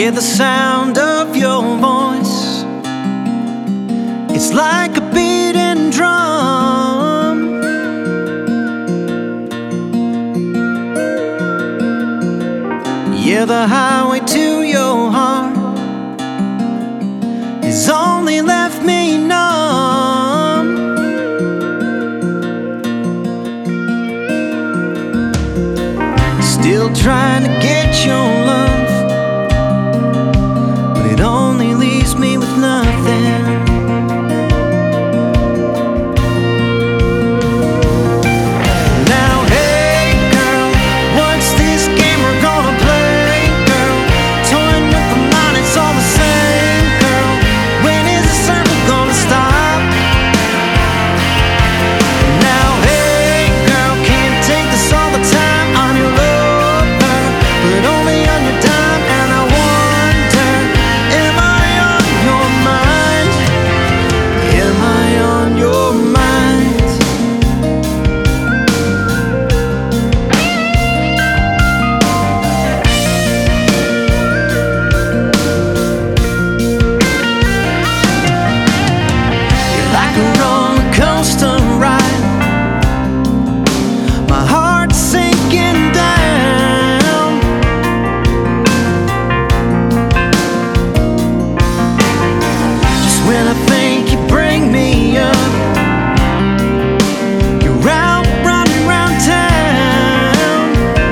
hear the sound of your voice. It's like a beating drum. Yeah, the highway to your heart has only left me numb. Still trying to get your love, but it only leaves me with nothing. When I think you bring me up, you're out running around town.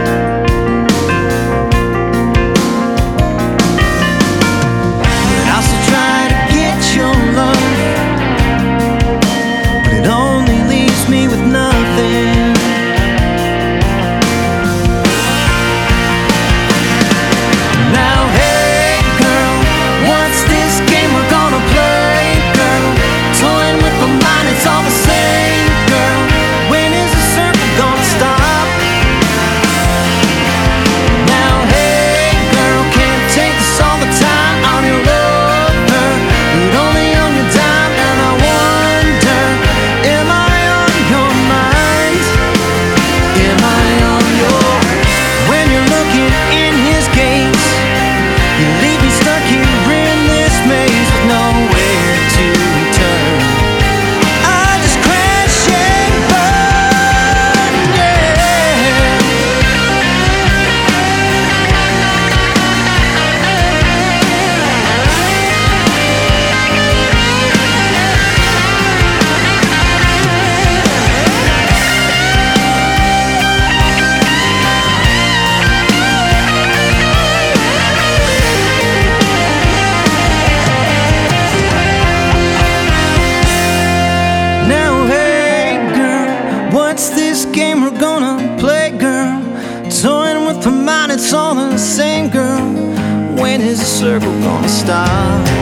But I'll still try to get your love, but it only leaves me with nothing. Now hey girl, what's this game we're gonna play? What's this game we're gonna play, girl? Toying with my mind, it's all the same, girl. When is the circle gonna stop?